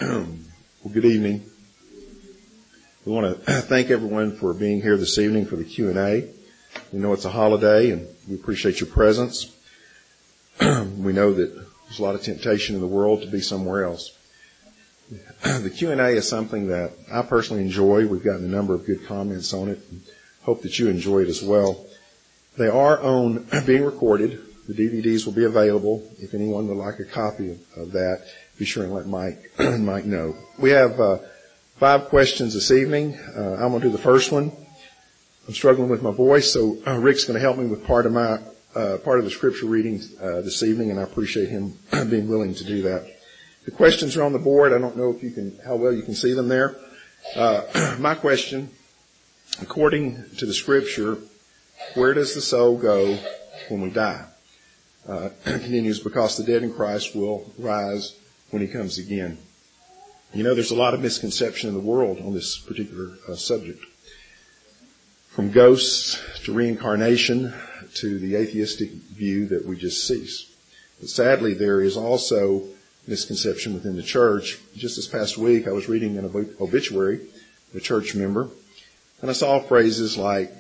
Well, good evening. We want to thank everyone for being here this evening for the Q&A. We know it's a holiday, and we appreciate your presence. We know that there's a lot of temptation in the world to be somewhere else. The Q&A is something that I personally enjoy. We've gotten a number of good comments on it, and hope that you enjoy it as well. They are being recorded. The DVDs will be available. If anyone would like a copy of that, be sure and let Mike know. We have 5 questions this evening. I'm going to do the first one. I'm struggling with my voice, so Rick's going to help me with part of the scripture reading this evening, and I appreciate him being willing to do that. The questions are on the board. I don't know how well you can see them there. My question, according to the scripture, where does the soul go when we die? Continues, because the dead in Christ will rise when he comes again. You know, there's a lot of misconception in the world on this particular subject. From ghosts to reincarnation to the atheistic view that we just cease. But sadly, there is also misconception within the church. Just this past week, I was reading an obituary of a church member, and I saw phrases like,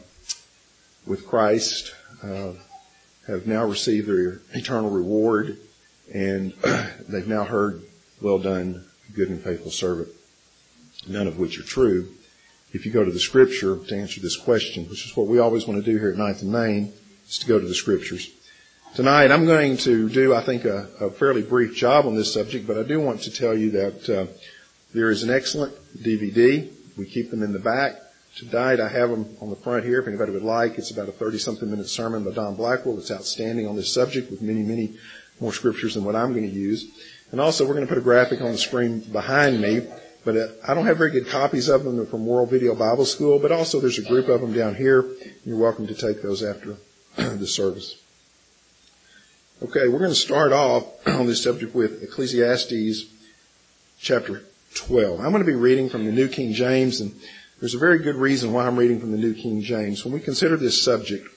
with Christ, have now received their eternal reward, and they've now heard, well done, good and faithful servant. None of which are true. If you go to the scripture to answer this question, which is what we always want to do here at Ninth and Main, is to go to the scriptures. Tonight I'm going to do, I think, a fairly brief job on this subject, but I do want to tell you that there is an excellent DVD. We keep them in the back. Tonight I have them on the front here if anybody would like. It's about a 30-something minute sermon by Don Blackwell. It's outstanding on this subject with many, many more scriptures than what I'm going to use. And also we're going to put a graphic on the screen behind me, but I don't have very good copies of them. They're from World Video Bible School, but also there's a group of them down here. You're welcome to take those after the service. Okay, we're going to start off on this subject with Ecclesiastes chapter 12. I'm going to be reading from the New King James, and there's a very good reason why I'm reading from the New King James. When we consider this subject,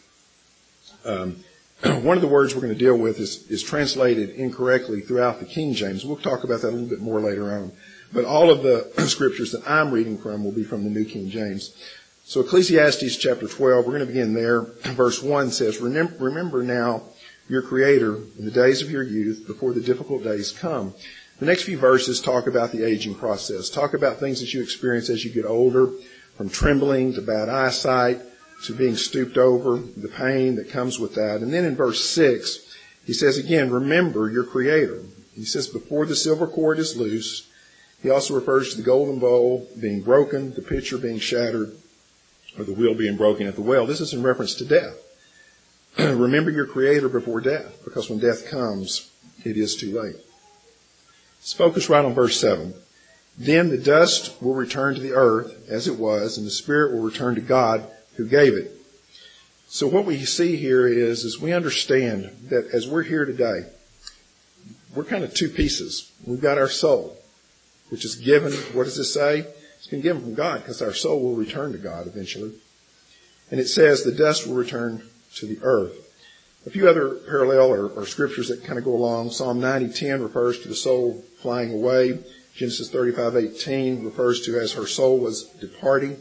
one of the words we're going to deal with is translated incorrectly throughout the King James. We'll talk about that a little bit more later on. But all of the scriptures that I'm reading from will be from the New King James. So Ecclesiastes chapter 12, we're going to begin there. Verse 1 says, Remember now your Creator in the days of your youth, before the difficult days come. The next few verses talk about the aging process, talk about things that you experience as you get older, from trembling to bad eyesight to being stooped over, the pain that comes with that. And then in verse 6, he says again, remember your Creator. He says, before the silver cord is loosed. He also refers to the golden bowl being broken, the pitcher being shattered, or the wheel being broken at the well. This is in reference to death. Remember your Creator before death, because when death comes, it is too late. Let's focus right on verse 7. Then the dust will return to the earth as it was, and the spirit will return to God who gave it. So what we see here is we understand that as we're here today, we're kind of two pieces. We've got our soul, which is given, what does it say? It's been given from God, because our soul will return to God eventually. And it says the dust will return to the earth. A few other parallel or scriptures that kind of go along. Psalm 90:10 refers to the soul flying away. Genesis 35:18 refers to as her soul was departing.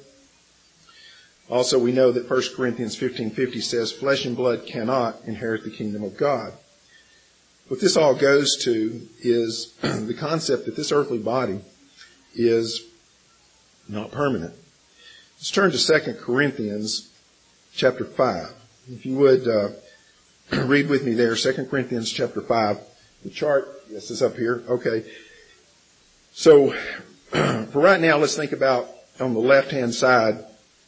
Also, we know that 1 Corinthians 15:50 says, flesh and blood cannot inherit the kingdom of God. What this all goes to is the concept that this earthly body is not permanent. Let's turn to 2 Corinthians chapter 5. If you would read with me there, 2 Corinthians chapter 5. The chart, yes, is up here. Okay. So for right now, let's think about on the left-hand side,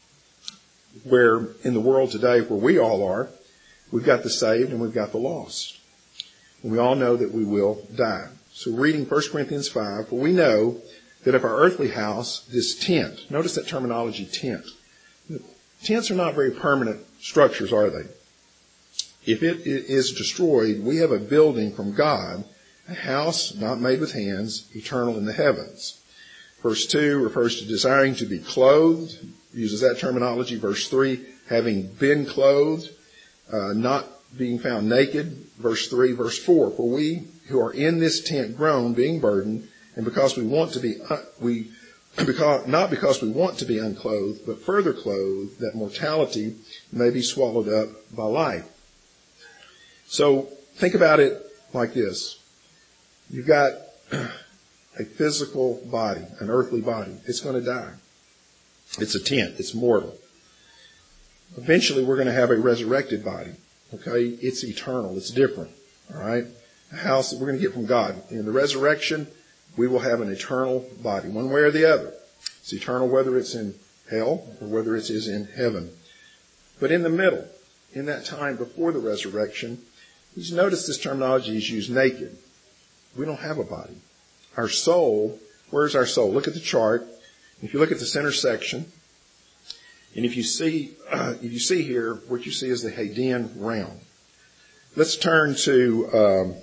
where in the world today, where we all are, we've got the saved and we've got the lost. And we all know that we will die. So reading 1 Corinthians 5, well, we know that if our earthly house, this tent, notice that terminology, tent. Tents are not very permanent structures, are they? If it is destroyed, we have a building from God, a house not made with hands, eternal in the heavens. Verse 2 refers to desiring to be clothed, uses that terminology. Verse 3, having been clothed, not being found naked. Verse 3, verse 4, for we who are in this tent groan, being burdened, And because we want to be, not because we want to be unclothed, but further clothed, that mortality may be swallowed up by life. So think about it like this. You've got a physical body, an earthly body. It's going to die. It's a tent. It's mortal. Eventually, we're going to have a resurrected body. Okay? It's eternal. It's different. All right? A house that we're going to get from God. In the resurrection, we will have an eternal body, one way or the other. It's eternal whether it's in hell or whether it is in heaven. But in the middle, in that time before the resurrection, you notice this terminology is used naked. We don't have a body. Our soul, where's our soul? Look at the chart. If you look at the center section, and if you see here, what you see is the Hadean realm. Let's turn to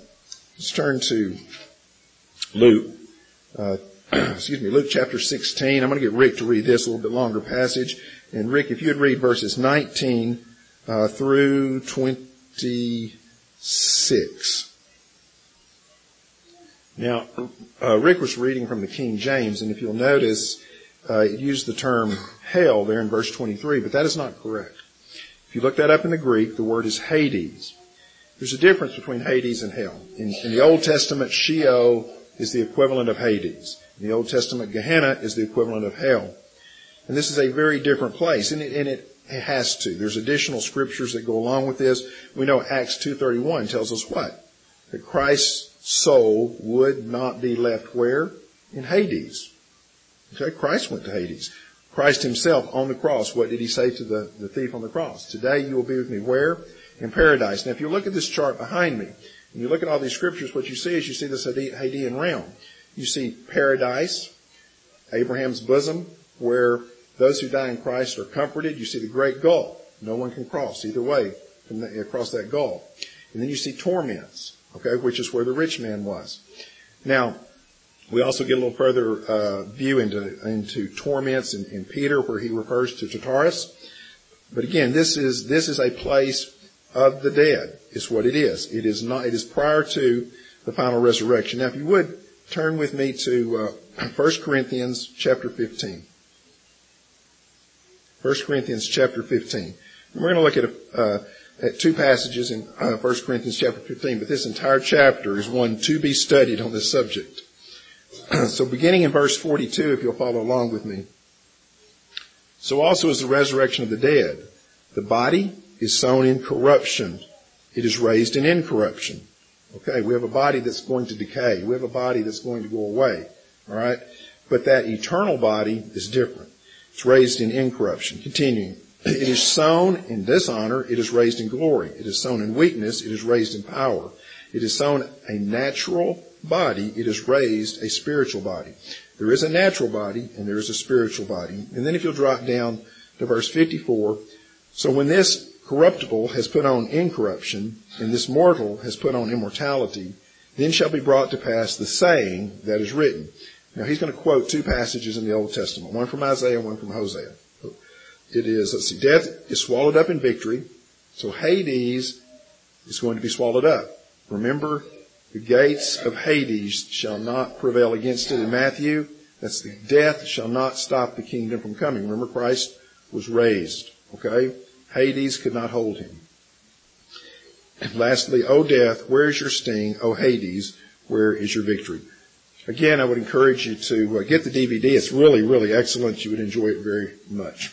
Luke. Luke chapter 16. I'm going to get Rick to read this, a little bit longer passage. And Rick, if you would read verses 19 through 26. Now, Rick was reading from the King James, and if you'll notice, it used the term hell there in verse 23, but that is not correct. If you look that up in the Greek, the word is Hades. There's a difference between Hades and hell. In the Old Testament, Sheol is the equivalent of Hades. In the Old Testament, Gehenna is the equivalent of hell. And this is a very different place, and it has to. There's additional scriptures that go along with this. We know Acts 2:31 tells us what? That Christ's soul would not be left where? In Hades. Okay, Christ went to Hades. Christ himself on the cross, what did he say to the thief on the cross? Today you will be with me where? In paradise. Now if you look at this chart behind me, and you look at all these scriptures, what you see is you see this Hadean realm. You see paradise, Abraham's bosom, where those who die in Christ are comforted. You see the great gulf. No one can cross either way across that gulf. And then you see torments, okay, which is where the rich man was. Now, we also get a little further view into torments in Peter, where he refers to Tartarus. But again, this is a place of the dead, is what it is. It is not. It is prior to the final resurrection. Now, if you would turn with me to 1 Corinthians chapter 15. 1 Corinthians chapter 15. And we're going to look at two passages in 1 Corinthians chapter 15, but this entire chapter is one to be studied on this subject. So beginning in verse 42, if you'll follow along with me. So also is the resurrection of the dead. The body is sown in corruption. It is raised in incorruption. Okay, we have a body that's going to decay. We have a body that's going to go away. All right? But that eternal body is different. It's raised in incorruption. Continuing. It is sown in dishonor. It is raised in glory. It is sown in weakness. It is raised in power. It is sown a natural body. It is raised a spiritual body. There is a natural body and there is a spiritual body. And then if you'll drop down to verse 54. So when this corruptible has put on incorruption and this mortal has put on immortality, then shall be brought to pass the saying that is written. Now he's going to quote two passages in the Old Testament, one from Isaiah, one from Hosea. It is, let's see, death is swallowed up in victory. So Hades is going to be swallowed up. Remember, the gates of Hades shall not prevail against it in Matthew. That's the death shall not stop the kingdom from coming. Remember, Christ was raised. Okay? Hades could not hold him. And lastly, O death, where is your sting? O Hades, where is your victory? Again, I would encourage you to get the DVD. It's really, really excellent. You would enjoy it very much.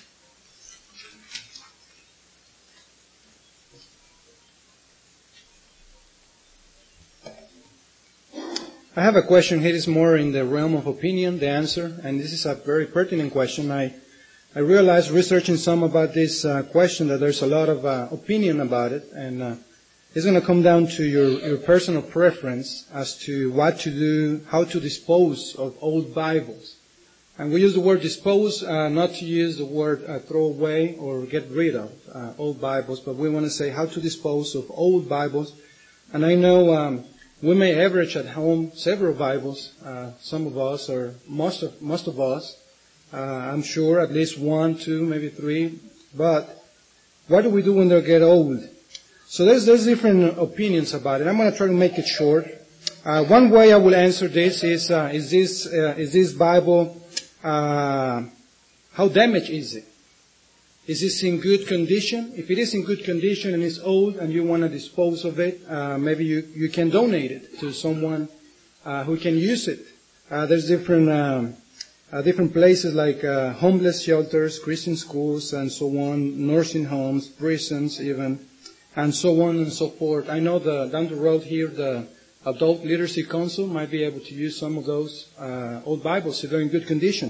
I have a question here. It's more in the realm of opinion, the answer, and this is a very pertinent question. I realized researching some about this question that there's a lot of opinion about it, and it's going to come down to your personal preference as to what to do, how to dispose of old Bibles. And we use the word dispose, not to use the word throw away or get rid of old Bibles, but we want to say how to dispose of old Bibles. And I know we may average at home several Bibles, some of us or most of us. I'm sure at least 1, 2, maybe 3. But what do we do when they get old? So there's different opinions about it. I'm going to try to make it short. One way I will answer this is this Bible, how damaged is it? Is this in good condition? If it is in good condition and it's old and you want to dispose of it, maybe you can donate it to someone who can use it. There's different places like homeless shelters, Christian schools, and so on, nursing homes, prisons even, and so on and so forth. I know down the road here, the Adult Literacy Council might be able to use some of those old Bibles if they're in good condition.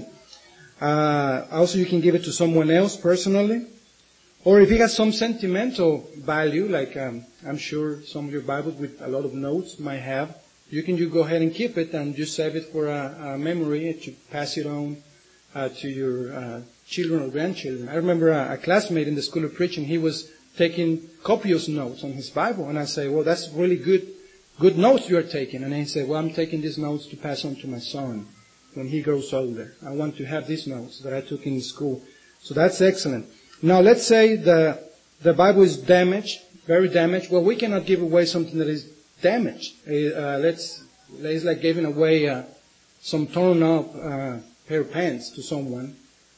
Also, you can give it to someone else personally. Or if it has some sentimental value, like I'm sure some of your Bibles with a lot of notes might have, you can just go ahead and keep it and just save it for a memory to pass it on to your children or grandchildren. I remember a classmate in the school of preaching, he was taking copious notes on his Bible. And I say, well, that's really good notes you are taking. And he said, well, I'm taking these notes to pass on to my son when he grows older. I want to have these notes that I took in school. So that's excellent. Now, let's say the Bible is damaged, very damaged. Well, we cannot give away something that is damaged. It's like giving away some torn up pair of pants to someone.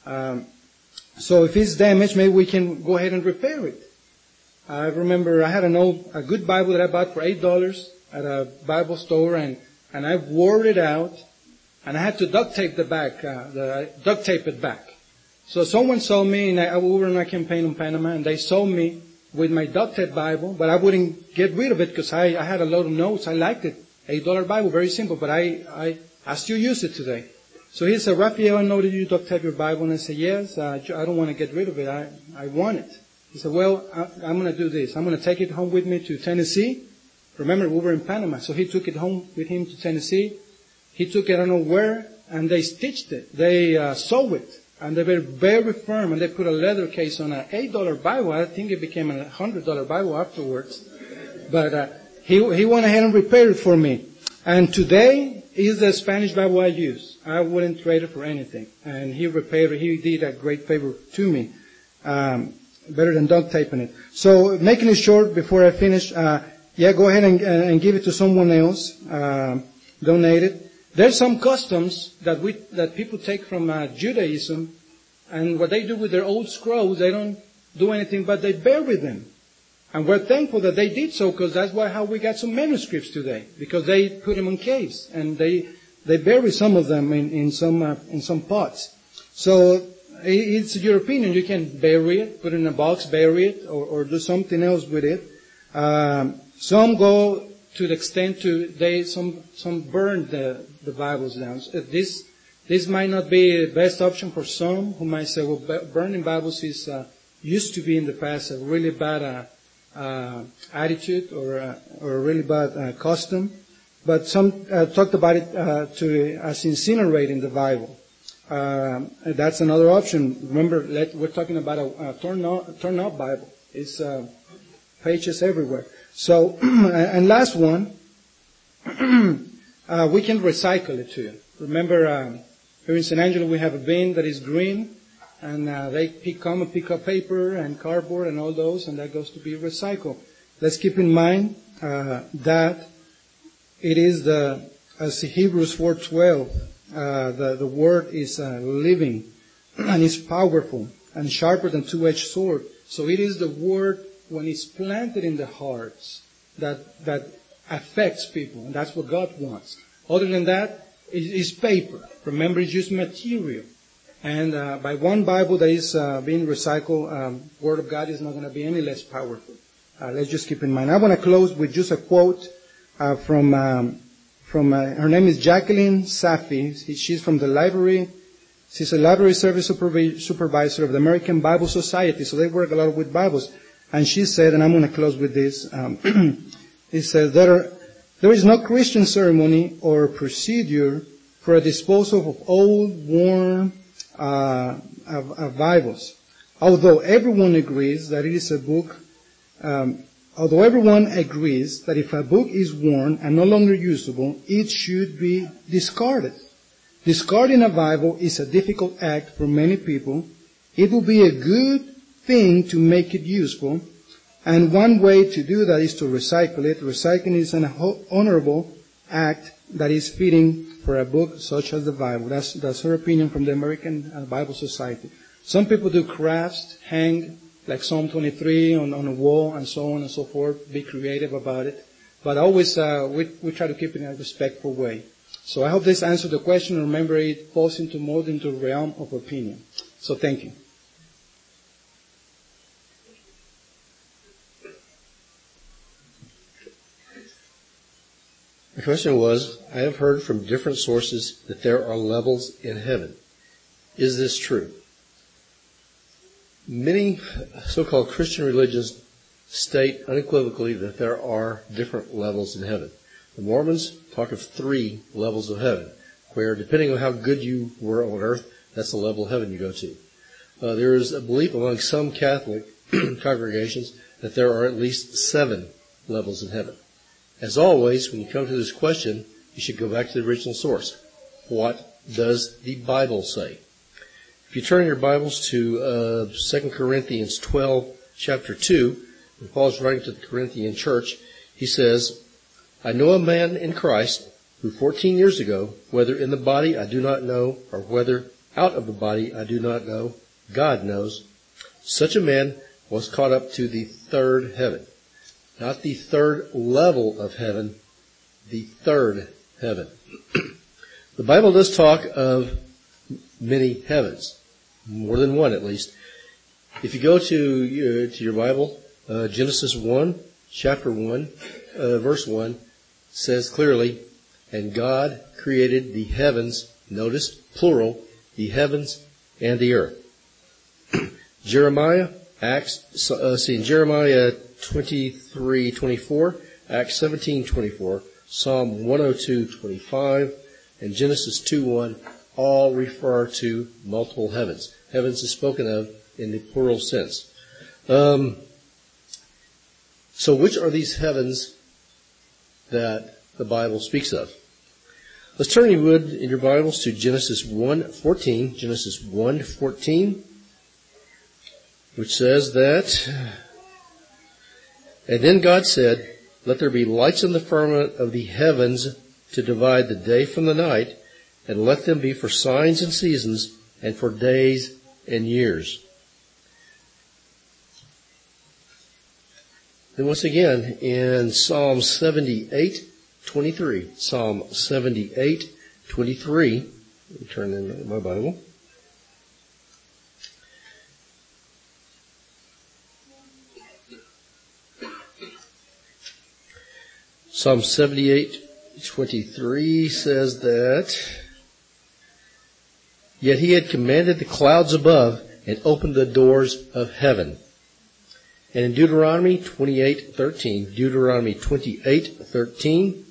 So if it's damaged, maybe we can go ahead and repair it. I remember I had a good Bible that I bought for $8 at a Bible store, and I wore it out, and I had to duct tape the back, duct tape it back. So someone saw me, and we were on a campaign in Panama, and they saw me with my duct tape Bible, but I wouldn't get rid of it because I had a lot of notes. I liked it. $8 Bible, very simple, but I still use it today. So he said, Raphael, I know that you duct tape your Bible. And I said, yes, I don't want to get rid of it. I want it. He said, well, I'm going to do this. I'm going to take it home with me to Tennessee. Remember, we were in Panama, so he took it home with him to Tennessee. He took it, I don't know where, and they stitched it. They sewed it, and they were very firm, and they put a leather case on an $8 Bible. I think it became a $100 Bible afterwards. But he went ahead and repaired it for me. And today is the Spanish Bible I use. I wouldn't trade it for anything. And he repaired it. He did a great favor to me. Better than duct taping it. So, making it short before I finish, go ahead and give it to someone else. Donate it. There's some customs that people take from Judaism, and what they do with their old scrolls, they don't do anything but they bury them. And we're thankful that they did so, because that's how we got some manuscripts today, because they put them in caves and they bury some of them in some pots. So it's your opinion. You can bury it, put it in a box, bury it, or do something else with it. Some go to the extent some burn the Bibles down. This might not be the best option for some who might say, well, burning Bibles used to be in the past a really bad attitude or a really bad custom. But some talked about it as incinerating the Bible. That's another option. Remember, we're talking about a torn up Bible. It's pages everywhere. So, and last one, we can recycle it too. Remember, here in San Angelo we have a bin that is green, and they come and pick up paper and cardboard and all those, and that goes to be recycled. Let's keep in mind that it is as Hebrews 4:12, the word is living and is powerful and sharper than two-edged sword. So it is the word, when it's planted in the hearts, that affects people, and that's what God wants. Other than that, it's paper. Remember, it's just material. And by one Bible that is being recycled, Word of God is not going to be any less powerful. Let's just keep in mind. I want to close with just a quote from her name is Jacqueline Safi. She's from the library. She's a library service supervisor of the American Bible Society, so they work a lot with Bibles. And she said, and I'm going to close with this, it says, there is no Christian ceremony or procedure for a disposal of old, worn Bibles. Although everyone agrees that it is a book, although everyone agrees that if a book is worn and no longer usable, it should be discarded. Discarding a Bible is a difficult act for many people. It will be a good thing to make it useful, and one way to do that is to recycle it. Recycling is an honorable act that is fitting for a book such as the Bible. That's her opinion from the American Bible Society. Some people do crafts, hang like Psalm 23 on a wall and so on and so forth, be creative about it. But always we try to keep it in a respectful way. So I hope this answered the question. Remember, it falls more into the realm of opinion. So thank you. The question was, I have heard from different sources that there are levels in heaven. Is this true? Many so-called Christian religions state unequivocally that there are different levels in heaven. The Mormons talk of 3 levels of heaven, where depending on how good you were on earth, that's the level of heaven you go to. There is a belief among some Catholic congregations that there are at least 7 levels in heaven. As always, when you come to this question, you should go back to the original source. What does the Bible say? If you turn your Bibles to 2 Corinthians 12, chapter 2, and Paul's writing to the Corinthian church, he says, I know a man in Christ who 14 years ago, whether in the body I do not know, or whether out of the body I do not know, God knows, such a man was caught up to the 3rd heaven. Not the 3rd level of heaven, the 3rd heaven. The Bible does talk of many heavens, more than one at least. If you go to your Bible, Genesis 1, chapter 1, verse 1, says clearly, and God created the heavens, notice, plural, the heavens and the earth. Jeremiah 23:24, Acts 17:24, Psalm 102:25, and Genesis 2:1 all refer to multiple heavens. Heavens is spoken of in the plural sense. So which are these heavens that the Bible speaks of? Let's turn, if you would, in your Bibles to Genesis 1:14. Genesis 1:14, which says that, and then God said, let there be lights in the firmament of the heavens to divide the day from the night, and let them be for signs and seasons, and for days and years. Then once again, in Psalm 78:23, Psalm 78:23, let me turn in my Bible. Psalm 78:23 says that, yet he had commanded the clouds above and opened the doors of heaven. And in Deuteronomy 28:13, Deuteronomy 28:13,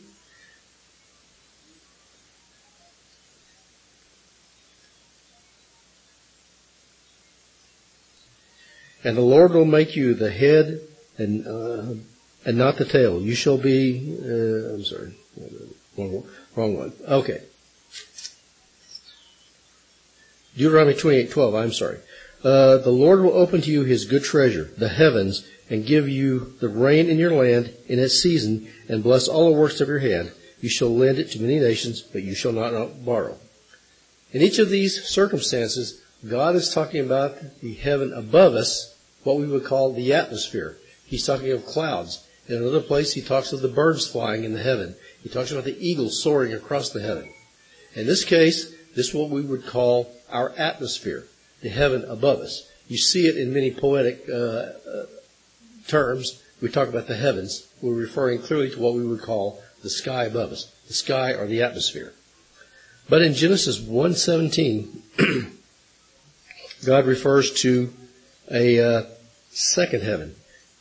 and the Lord will make you the head and not the tail. You shall be, I'm sorry, wrong one. Okay. Deuteronomy 28:12, I'm sorry. The Lord will open to you his good treasure, the heavens, and give you the rain in your land in its season, and bless all the works of your hand. You shall lend it to many nations, but you shall not borrow. In each of these circumstances, God is talking about the heaven above us, what we would call the atmosphere. He's talking of clouds. In another place, he talks of the birds flying in the heaven. He talks about the eagles soaring across the heaven. In this case, this is what we would call our atmosphere, the heaven above us. You see it in many poetic terms. We talk about the heavens. We're referring clearly to what we would call the sky above us, the sky or the atmosphere. But in Genesis 1:17, God refers to a second heaven.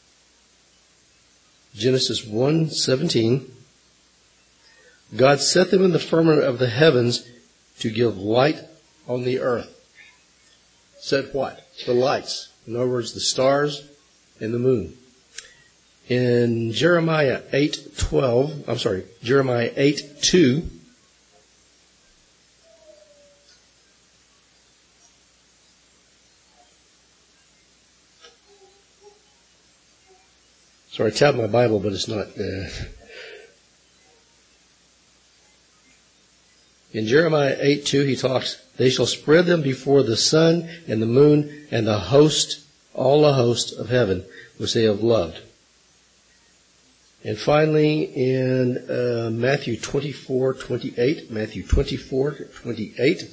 Genesis 1:17, God set them in the firmament of the heavens to give light on the earth. Set what? The lights. In other words, the stars and the moon. In Jeremiah 8:2, sorry, I tabbed my Bible, but it's not. In Jeremiah 8:2, he talks, they shall spread them before the sun and the moon and the host, all the host of heaven, which they have loved. And finally, in Matthew 24:28, Matthew 24:28,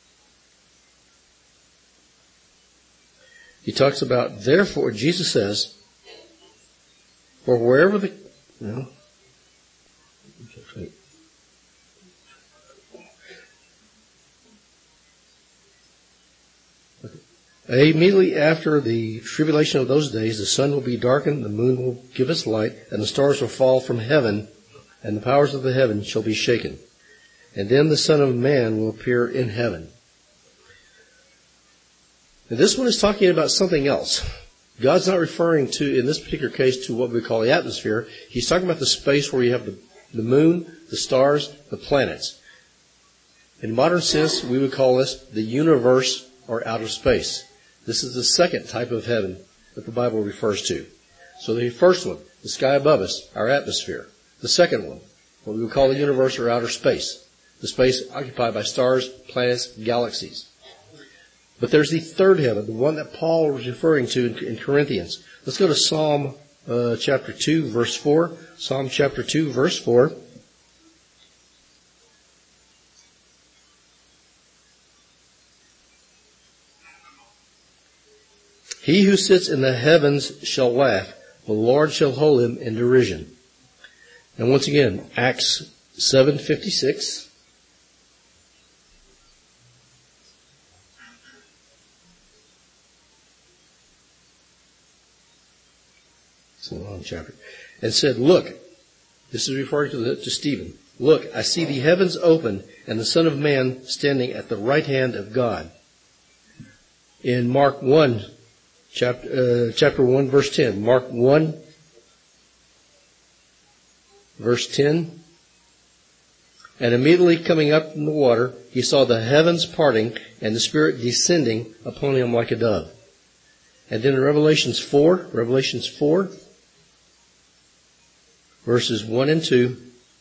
he talks about, therefore, Jesus says, for wherever the, immediately after the tribulation of those days, the sun will be darkened, the moon will give its light, and the stars will fall from heaven, and the powers of the heaven shall be shaken. And then the Son of Man will appear in heaven. Now, this one is talking about something else. God's not referring to, in this particular case, to what we call the atmosphere. He's talking about the space where you have the moon, the stars, the planets. In modern sense, we would call this the universe or outer space. This is the second type of heaven that the Bible refers to. So the first one, the sky above us, our atmosphere. The second one, what we would call the universe or outer space. The space occupied by stars, planets, galaxies. But there's the third heaven, the one that Paul was referring to in Corinthians. Let's go to Psalm chapter 2, verse 4. Psalm chapter 2, verse 4. He who sits in the heavens shall laugh. The Lord shall hold him in derision. And once again, Acts 7:56. It's a long chapter. And said, look, this is referring to Stephen. Look, I see the heavens open and the Son of Man standing at the right hand of God. In Mark 1, chapter 1, verse 10. Mark 1, verse 10. And immediately coming up from the water, he saw the heavens parting and the Spirit descending upon him like a dove. And then in Revelations 4, verses 1 and 2.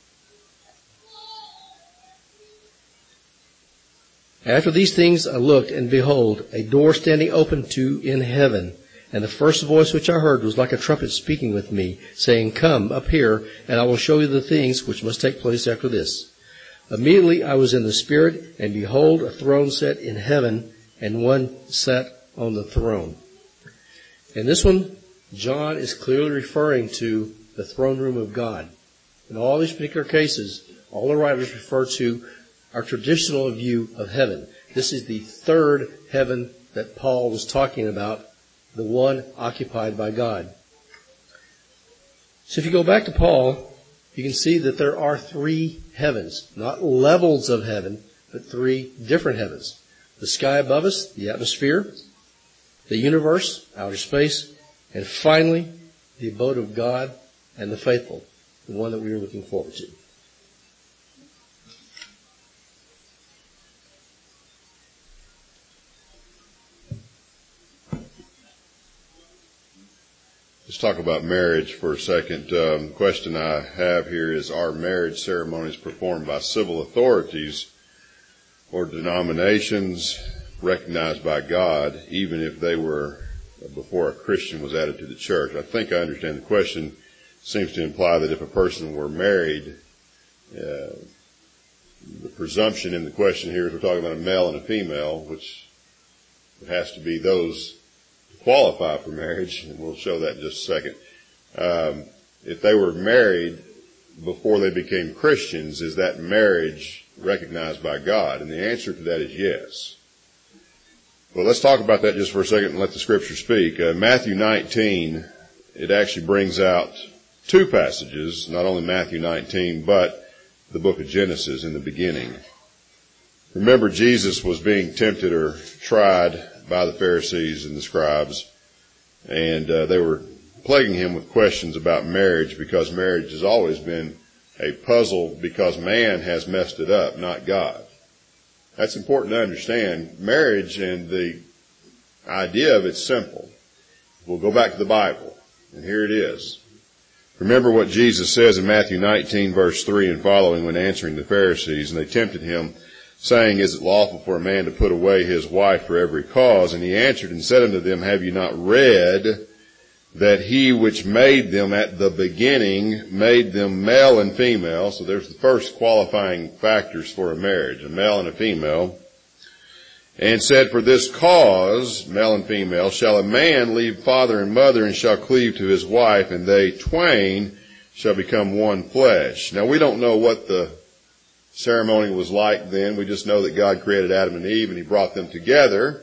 After these things I looked, and behold, a door standing open in heaven. And the first voice which I heard was like a trumpet speaking with me, saying, come up here, and I will show you the things which must take place after this. Immediately I was in the Spirit, and behold, a throne set in heaven, and one sat on the throne. And this one, John is clearly referring to the throne room of God. In all these particular cases, all the writers refer to our traditional view of heaven. This is the third heaven that Paul was talking about, the one occupied by God. So if you go back to Paul, you can see that there are three heavens, not levels of heaven, but three different heavens. The sky above us, the atmosphere, the universe, outer space, and finally, the abode of God and the faithful, the one that we are looking forward to. Let's talk about marriage for a second. The question I have here is, are marriage ceremonies performed by civil authorities or denominations recognized by God, even if they were before a Christian was added to the church? I think I understand the question. It seems to imply that if a person were married, the presumption in the question here is we're talking about a male and a female, which it has to be those qualify for marriage, and we'll show that in just a second. If they were married before they became Christians, is that marriage recognized by God? And the answer to that is yes. Well, let's talk about that just for a second and let the Scripture speak. Matthew 19, it actually brings out two passages, not only Matthew 19, but the book of Genesis in the beginning. Remember, Jesus was being tempted or tried by the Pharisees and the scribes, and they were plaguing him with questions about marriage, because marriage has always been a puzzle because man has messed it up, not God. That's important to understand. Marriage and the idea of it's simple. We'll go back to the Bible, and here it is. Remember what Jesus says in Matthew 19, verse 3 and following when answering the Pharisees. And they tempted him, saying, Is it lawful for a man to put away his wife for every cause? And he answered and said unto them, Have you not read that he which made them at the beginning made them male and female? So there's the first qualifying factors for a marriage, a male and a female. And said, For this cause, male and female, shall a man leave father and mother and shall cleave to his wife, and they twain shall become one flesh. Now we don't know what the ceremony was like then. We just know that God created Adam and Eve and he brought them together.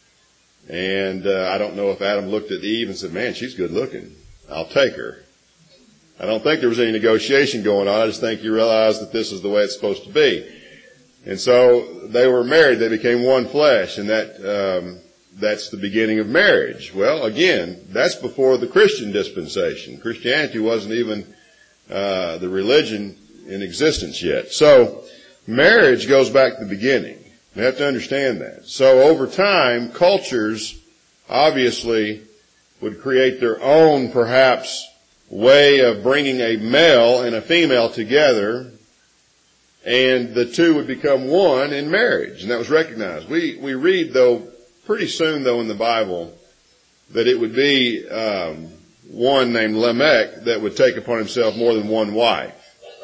And I don't know if Adam looked at Eve and said, Man, she's good looking. I'll take her. I don't think there was any negotiation going on. I just think you realize that this is the way it's supposed to be. And so they were married. They became one flesh, and that's the beginning of marriage. Well, again, that's before the Christian dispensation. Christianity wasn't even the religion in existence yet. So marriage goes back to the beginning. We have to understand that. So over time, cultures obviously would create their own, perhaps, way of bringing a male and a female together, and the two would become one in marriage, and that was recognized. We read, though, pretty soon, though, in the Bible, that it would be one named Lamech that would take upon himself more than one wife.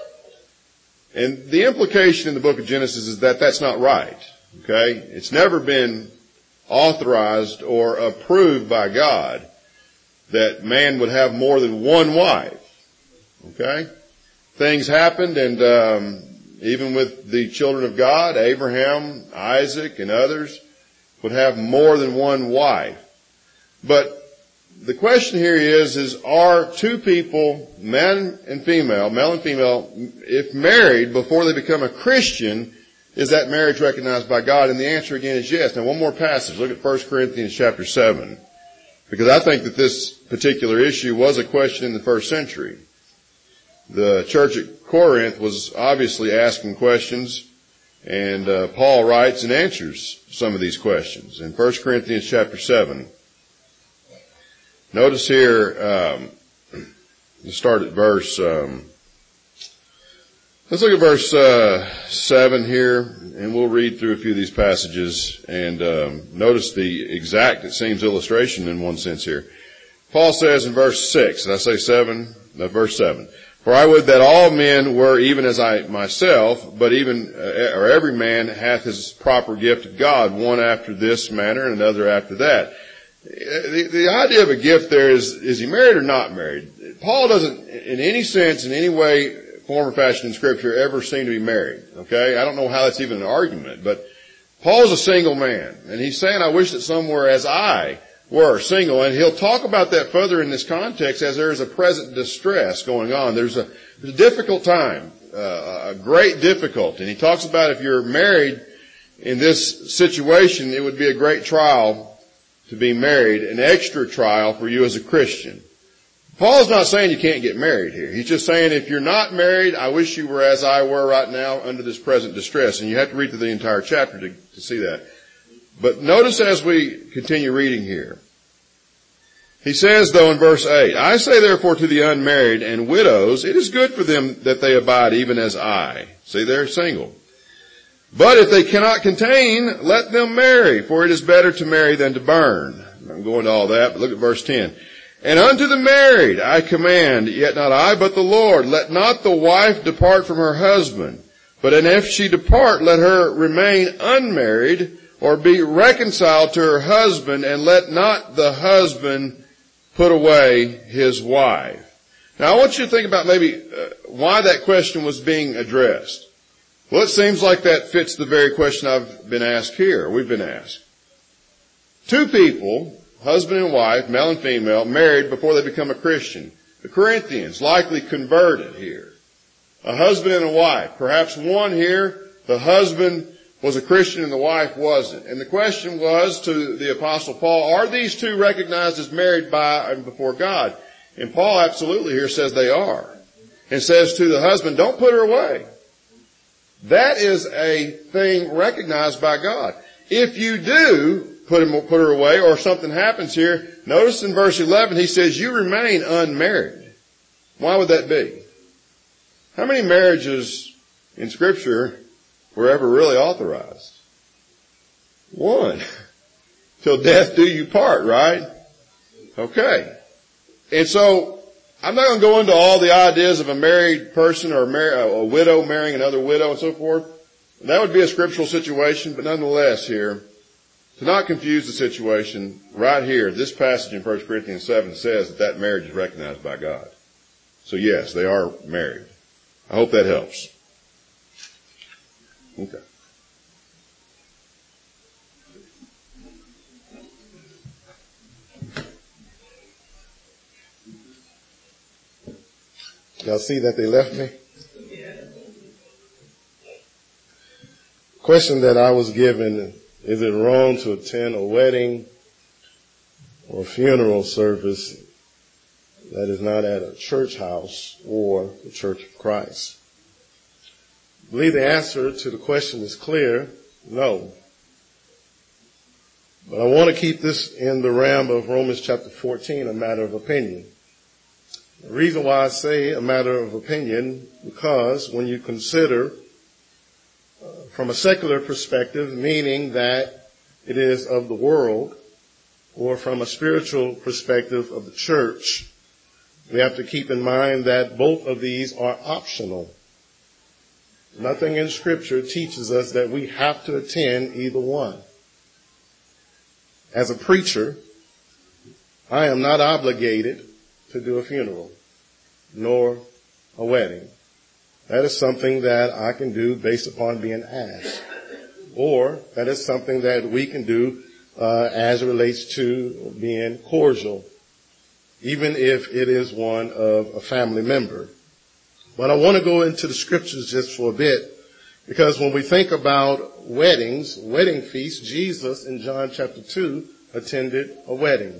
And the implication in the book of Genesis is that that's not right. Okay? It's never been authorized or approved by God that man would have more than one wife. Okay? Things happened, and even with the children of God, Abraham, Isaac, and others would have more than one wife. But the question here is are two people, man and female, male and female, if married before they become a Christian, is that marriage recognized by God? And the answer again is yes. Now one more passage. Look at 1 Corinthians chapter 7. Because I think that this particular issue was a question in the first century. The church at Corinth was obviously asking questions, and Paul writes and answers some of these questions. In 1 Corinthians chapter 7, notice here, let's start at verse, let's look at verse 7 here, and we'll read through a few of these passages, and notice the exact, it seems, illustration in one sense here. Paul says in verse 6, did I say 7? No, verse 7. For I would that all men were even as I myself, but even, or every man hath his proper gift of God, one after this manner and another after that. The idea of a gift there is he married or not married? Paul doesn't, in any sense, in any way, form or fashion in Scripture, ever seem to be married. Okay? I don't know how that's even an argument, but Paul's a single man, and he's saying, I wish that some were as I were single, and he'll talk about that further in this context as there is a present distress going on. There's a difficult time, a great difficulty, and he talks about if you're married in this situation, it would be a great trial to be married, an extra trial for you as a Christian. Paul's not saying you can't get married here. He's just saying if you're not married, I wish you were as I were right now under this present distress, and you have to read through the entire chapter to see that. But notice as we continue reading here, he says, though, in verse 8, I say therefore to the unmarried and widows, it is good for them that they abide even as I. See, they're single. But if they cannot contain, let them marry, for it is better to marry than to burn. I'm going to all that, but look at verse 10. And unto the married I command, yet not I, but the Lord, let not the wife depart from her husband, but and if she depart, let her remain unmarried, or be reconciled to her husband, and let not the husband put away his wife. Now I want you to think about maybe why that question was being addressed. Well, it seems like that fits the very question I've been asked here, we've been asked. Two people, husband and wife, male and female, married before they become a Christian. The Corinthians likely converted here. A husband and a wife. Perhaps one here, the husband was a Christian and the wife wasn't. And the question was to the Apostle Paul, are these two recognized as married by and before God? And Paul absolutely here says they are. And says to the husband, don't put her away. That is a thing recognized by God. If you do put her away or something happens here, notice in verse 11 he says, you remain unmarried. Why would that be? How many marriages in Scripture were ever really authorized? One. Till death do you part, right? Okay. And so, I'm not going to go into all the ideas of a married person or a widow marrying another widow and so forth. That would be a scriptural situation, but nonetheless here, to not confuse the situation, right here, this passage in 1 Corinthians 7 says that marriage is recognized by God. So yes, they are married. I hope that helps. Okay. Y'all see that they left me? Question that I was given, is it wrong to attend a wedding or funeral service that is not at a church house or the Church of Christ? I believe the answer to the question is clear, no. But I want to keep this in the realm of Romans chapter 14, a matter of opinion. The reason why I say a matter of opinion, because when you consider from a secular perspective, meaning that it is of the world, or from a spiritual perspective of the church, we have to keep in mind that both of these are optional. Nothing in Scripture teaches us that we have to attend either one. As a preacher, I am not obligated to do a funeral, nor a wedding. That is something that I can do based upon being asked. Or that is something that we can do as it relates to being cordial, even if it is one of a family member. But I want to go into the scriptures just for a bit, because when we think about weddings, wedding feasts, Jesus in John chapter 2 attended a wedding.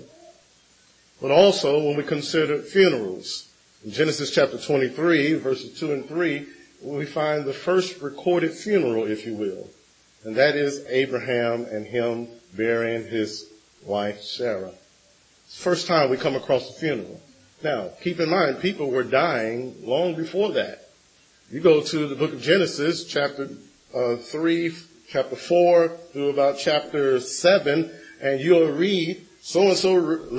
But also when we consider funerals, in Genesis chapter 23, verses 2 and 3, we find the first recorded funeral, if you will. And that is Abraham and him burying his wife Sarah. It's the first time we come across a funeral. Now, keep in mind, people were dying long before that. You go to the book of Genesis, chapter 3, chapter 4, through about chapter 7, and you'll read, so-and-so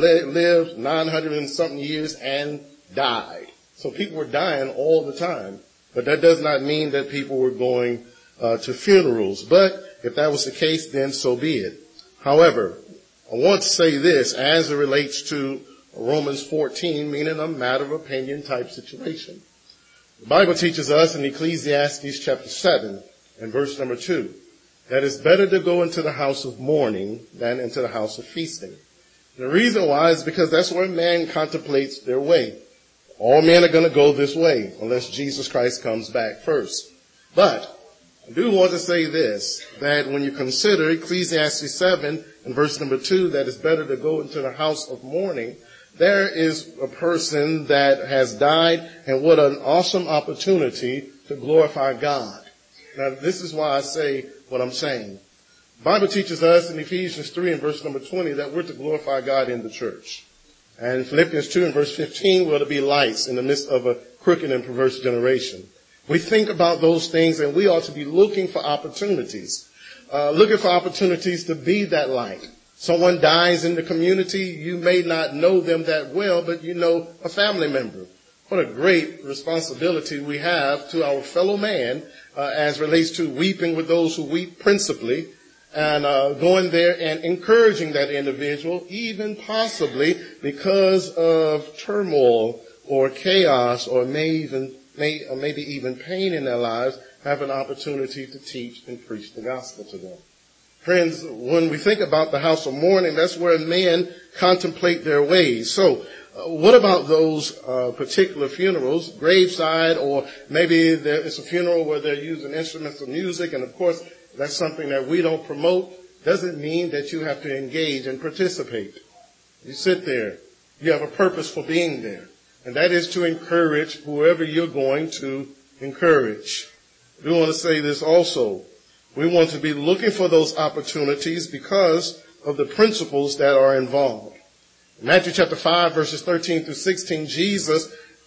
lived 900 and something years and died. So people were dying all the time. But that does not mean that people were going to funerals. But if that was the case, then so be it. However, I want to say this as it relates to Romans 14, meaning a matter of opinion type situation. The Bible teaches us in Ecclesiastes chapter 7 and verse number 2 that it's better to go into the house of mourning than into the house of feasting. And the reason why is because that's where man contemplates their way. All men are going to go this way unless Jesus Christ comes back first. But I do want to say this, that when you consider Ecclesiastes 7 and verse number 2, that it's better to go into the house of mourning, there is a person that has died, and what an awesome opportunity to glorify God. Now, this is why I say what I'm saying. The Bible teaches us in Ephesians 3 and verse number 20 that we're to glorify God in the church. And in Philippians 2 and verse 15, we're to be lights in the midst of a crooked and perverse generation. We think about those things, and we ought to be looking for opportunities. Looking for opportunities to be that light. Someone dies in the community, you may not know them that well, but you know a family member. What a great responsibility we have to our fellow man as relates to weeping with those who weep principally, and going there and encouraging that individual, even possibly because of turmoil or chaos or maybe even pain in their lives, have an opportunity to teach and preach the gospel to them. Friends, when we think about the house of mourning, that's where men contemplate their ways. So, what about those particular funerals, graveside, or maybe it's a funeral where they're using instruments of music, and of course, that's something that we don't promote. Doesn't mean that you have to engage and participate. You sit there. You have a purpose for being there, and that is to encourage whoever you're going to encourage. We want to say this also. We want to be looking for those opportunities because of the principles that are involved. In Matthew chapter 5, verses 13 through 16, Jesus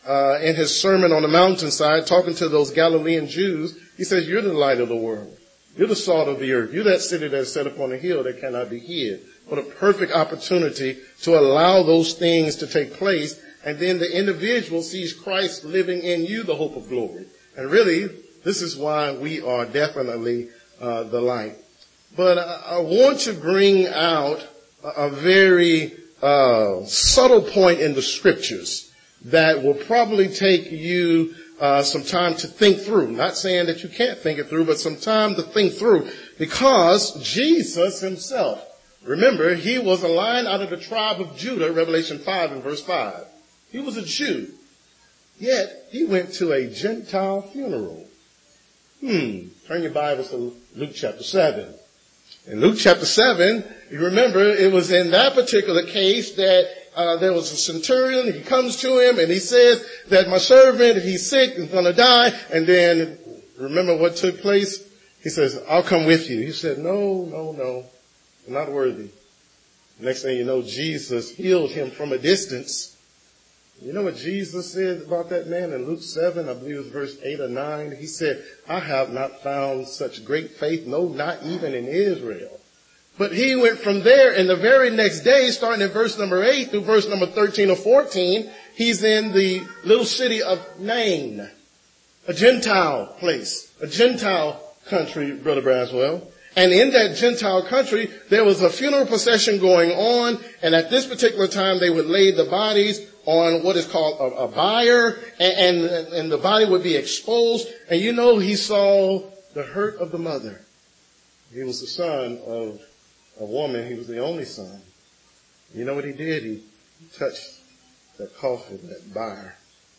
in his Sermon on the Mountainside, talking to those Galilean Jews, he says, you're the light of the world. You're the salt of the earth. You're that city that is set upon a hill that cannot be hid. What a perfect opportunity to allow those things to take place. And then the individual sees Christ living in you, the hope of glory. And really, this is why we are definitely the light. But I want to bring out a very subtle point in the scriptures that will probably take you some time to think through. Not saying that you can't think it through, but some time to think through. Because Jesus himself, remember, he was a lion out of the tribe of Judah, Revelation 5 and verse 5. He was a Jew. Yet, he went to a Gentile funeral. Turn your Bibles to Luke chapter 7. In Luke chapter 7, you remember, it was in that particular case that there was a centurion. He comes to him and he says that my servant, if he's sick, is going to die. And then, remember what took place? He says, I'll come with you. He said, no, I'm not worthy. Next thing you know, Jesus healed him from a distance. You know what Jesus said about that man in Luke 7, I believe it was verse 8 or 9? He said, I have not found such great faith, no, not even in Israel. But he went from there, and the very next day, starting in verse number 8 through verse number 13 or 14, he's in the little city of Nain, a Gentile place, a Gentile country, Brother Braswell. And in that Gentile country, there was a funeral procession going on, and at this particular time, they would lay the bodies on what is called a bier, and the body would be exposed. And you know, he saw the hurt of the mother. He was the son of a woman. He was the only son. You know what he did? He touched that coffin, that bier.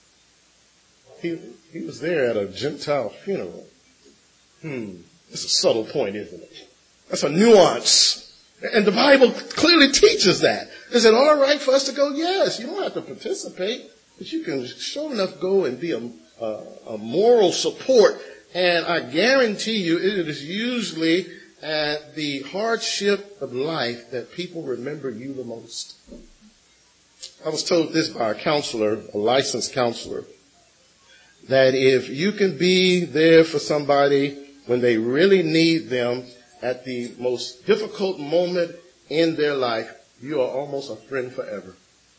He was there at a Gentile funeral. It's a subtle point, isn't it? That's a nuance. And the Bible clearly teaches that. Is it all right for us to go? Yes. You don't have to participate, but you can sure enough go and be a moral support. And I guarantee you it is usually at the hardship of life that people remember you the most. I was told this by a counselor, a licensed counselor, that if you can be there for somebody when they really need them at the most difficult moment in their life, you are almost a friend forever.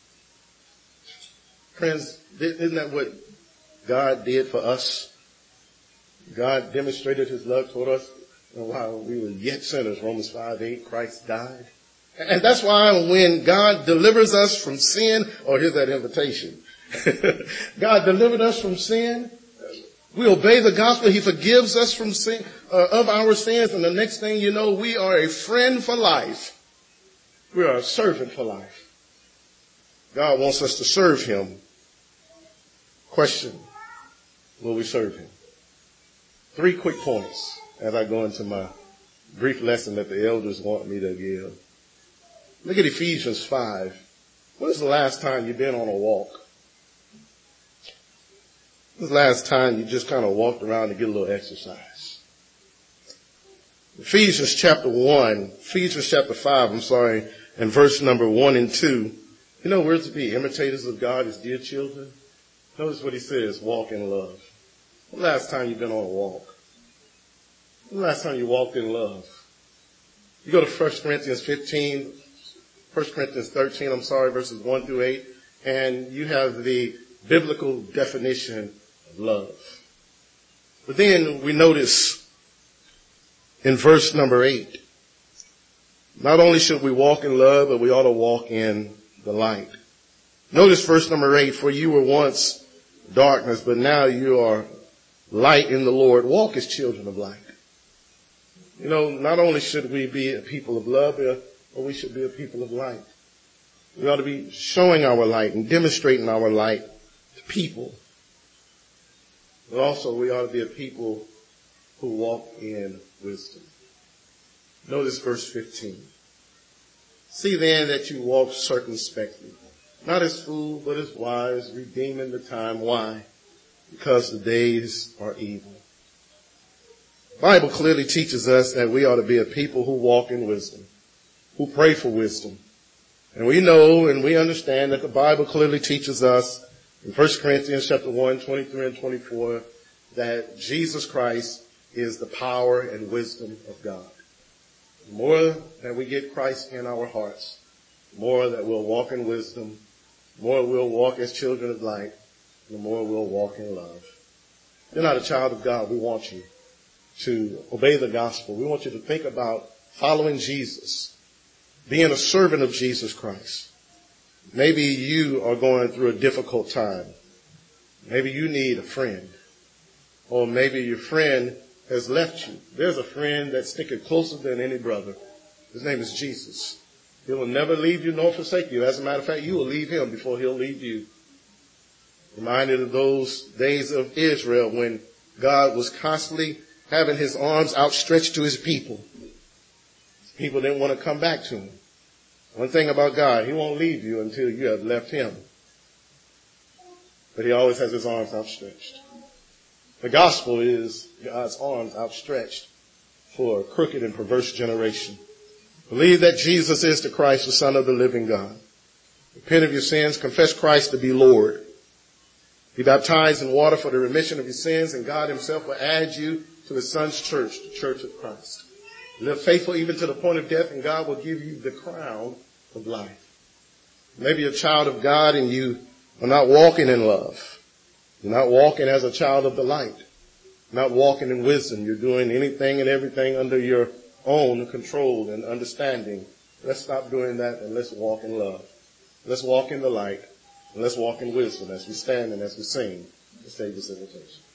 Friends, isn't that what God did for us? God demonstrated his love toward us while we were yet sinners. Romans 5:8, Christ died. And that's why when God delivers us from sin, here's that invitation. God delivered us from sin. We obey the gospel. He forgives us from sin, of our sins. And the next thing you know, we are a friend for life. We are a servant for life. God wants us to serve him. Question: will we serve him? 3 quick points as I go into my brief lesson that the elders want me to give. Look at Ephesians 5. When was the last time you've been on a walk? When was the last time you just kind of walked around to get a little exercise? Ephesians chapter 5, and verse number 1 and 2. You know, we're to be imitators of God as dear children. Notice what he says, walk in love. When the last time you've been on a walk? When the last time you walked in love? You go to 1 Corinthians 13, verses 1 through 8, and you have the biblical definition of love. But then we notice in verse number 8, not only should we walk in love, but we ought to walk in the light. Notice verse number 8, for you were once darkness, but now you are light in the Lord. Walk as children of light. You know, not only should we be a people of love, but we should be a people of light. We ought to be showing our light and demonstrating our light to people. But also we ought to be a people who walk in wisdom. Notice verse 15. See then that you walk circumspectly, not as fools, but as wise, redeeming the time. Why? Because the days are evil. The Bible clearly teaches us that we ought to be a people who walk in wisdom, who pray for wisdom. And we know and we understand that the Bible clearly teaches us in 1 Corinthians chapter 1, 23 and 24, that Jesus Christ is the power and wisdom of God. The more that we get Christ in our hearts, the more that we'll walk in wisdom, the more we'll walk as children of light, the more we'll walk in love. If you're not a child of God, we want you to obey the gospel. We want you to think about following Jesus, being a servant of Jesus Christ. Maybe you are going through a difficult time. Maybe you need a friend. Or maybe your friend has left you. There's a friend that's sticking closer than any brother. His name is Jesus. He will never leave you nor forsake you. As a matter of fact, you will leave him before he'll leave you. Reminded of those days of Israel when God was constantly having his arms outstretched to his people. People didn't want to come back to him. One thing about God, he won't leave you until you have left him. But he always has his arms outstretched. The gospel is God's arms outstretched for a crooked and perverse generation. Believe that Jesus is the Christ, the Son of the living God. Repent of your sins, confess Christ to be Lord. Be baptized in water for the remission of your sins, and God himself will add you to his Son's church, the church of Christ. Live faithful even to the point of death, and God will give you the crown of life. Maybe you're a child of God and you are not walking in love. You're not walking as a child of the light. You're not walking in wisdom. You're doing anything and everything under your own control and understanding. Let's stop doing that and let's walk in love. Let's walk in the light and let's walk in wisdom as we stand and as we sing the Savior's invitation.